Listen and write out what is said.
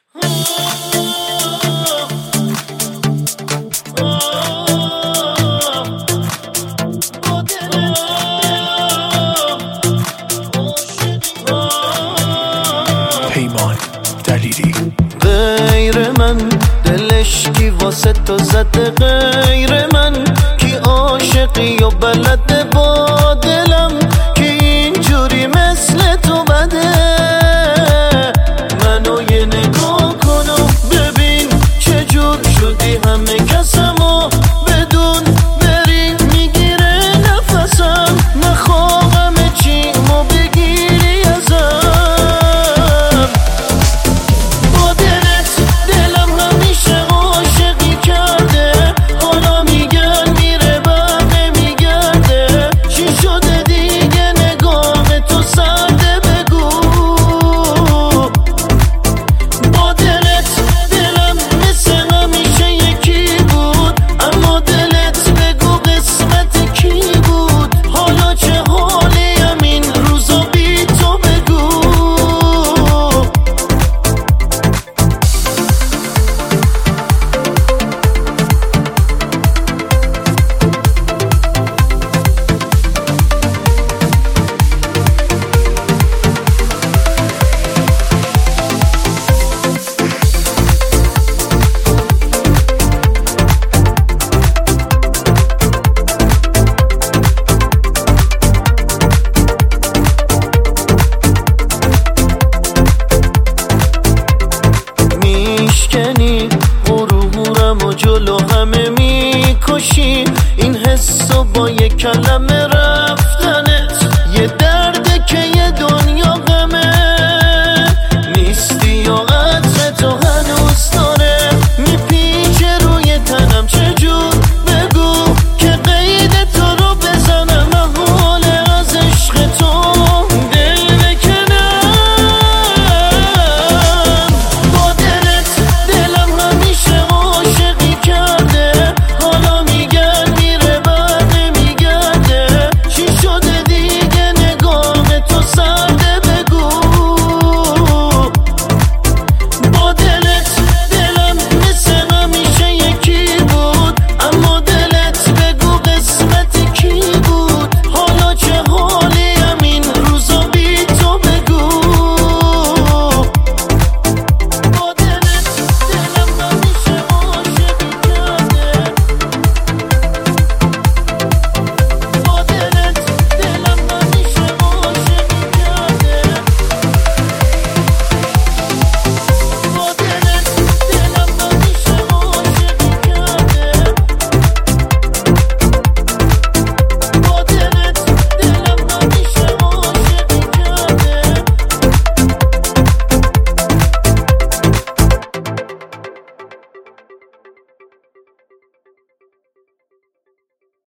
پیمان دلیری غیر من دلش کی واسه تو زده، غیر من کی عاشقی و بلده با دلم، کی اینجوری مثل تو بده. منو یه نگاه کن و ببین چجور شدی همه کسمو بدون بری میگیره نفسم، نخواهم چیمو بگیری ازم. با دلت دلم همیشه عاشقی کرده، حالا میگن میره بر نمیگرده. چی شده دیگه نگاه تو سرده بگو. با دلت دلم مثل همیشه یکی بود، اما دلت بگو قسمت کی بود. حالا چه حالیم این روزا بی تو بگو. میشکنی غرورم و جلو همه میکشی، این حسو با یک کلمه